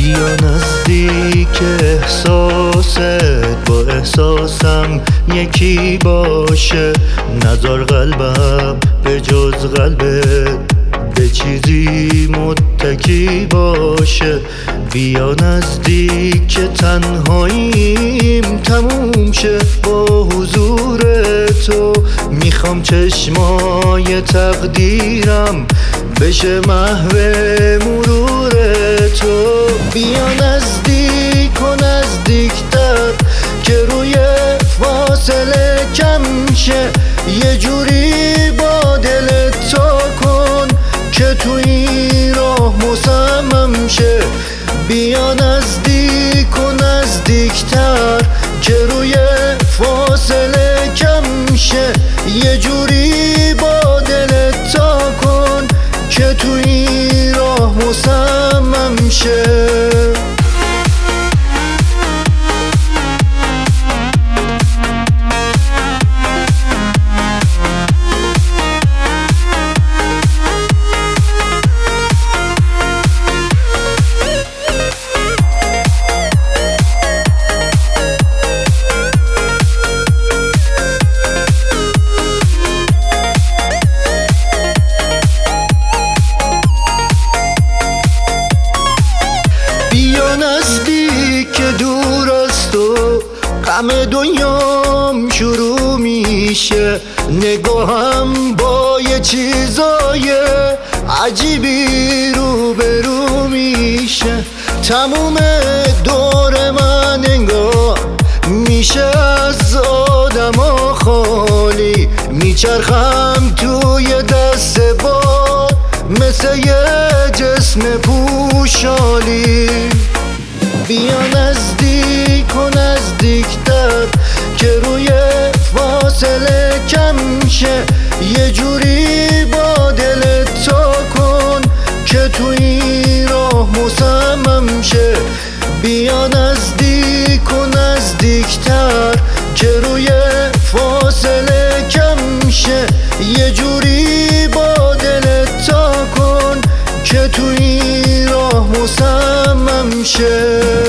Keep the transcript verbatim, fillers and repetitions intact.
بیا نزدیک، احساست با احساسم یکی باشه. نذار قلبم به جز قلبت به چیزی متکی باشه. بیا نزدیک که تنهاییم تموم شه با حضور تو. میخوام چشمای تقدیرم بشه محو مرور تو. بیا نزدیک و نزدیکتر که روی فاصله کم شه. یه جوری با دل تو کن که تو این راه مصمم شه. بیا نزدیک و نزدیکتر که روی فاصله کم شه. یه جوری با دل تو کن که تو این راه مصمم شه. بیا نزدیک که دور از تو غم دنیام شروع میشه. نگاهم با یه چیزای عجیبی رو به رو میشه. تموم دور من انگار میشه از آدما خالی. میچرخم توی دست باد مثل یه جسم پوشالی. بیا نزدیک و نزدیکتر که روی فاصله کم شه. یه جوری با دل تو کن که تو این راه مصمم شه. بیا نزدیک و نزدیکتر که روی فاصله کم شه. یه جوری با دل تو کن که تو این راه مصمم شه.